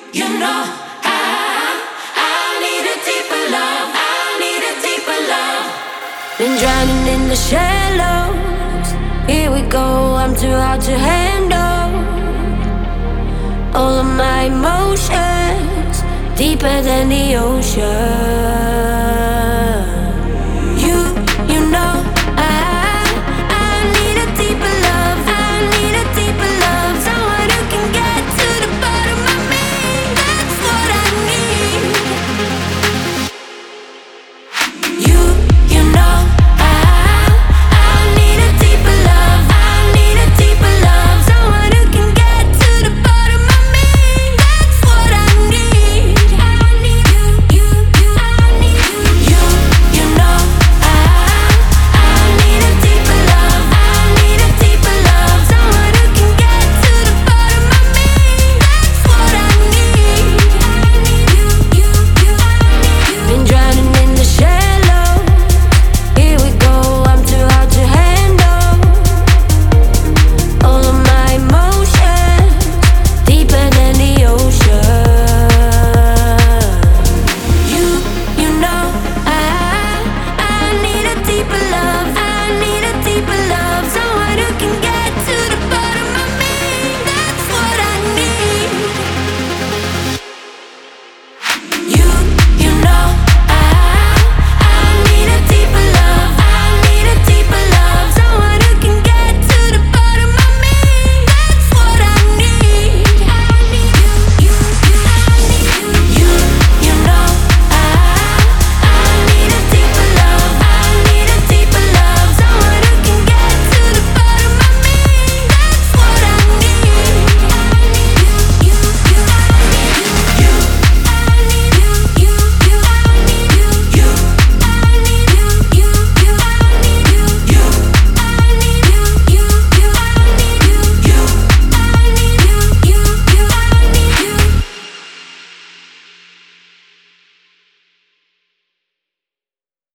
You know, I need a deeper love. I need a deeper love. Been drowning in the shallows. Here we go, I'm too hard to handle. All of my emotions deeper than the ocean.